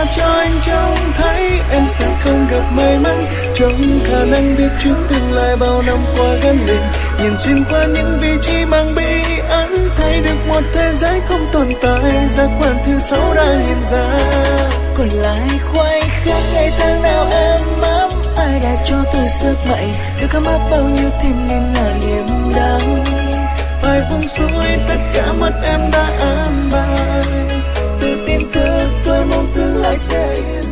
cho anh trông thấy em sẽ không gặp may mắn, trong khả năng biết trước tương lai bao năm qua gắn liền. Nhìn xuyên qua những vị trí mang bí ẩn, thấy được một thế giới không tồn tại, giác quan thứ sáu đã hiện ra. Còn lại khoảnh khắc ngày tháng nào êm ấm, ai đã cho tôi sức mạnh được ấm áp bao nhiêu thêm nên là niềm đau. Phải buông xuôi tất cả mắt em đã an bài, tự tin thức tôi mong tương lai sẽ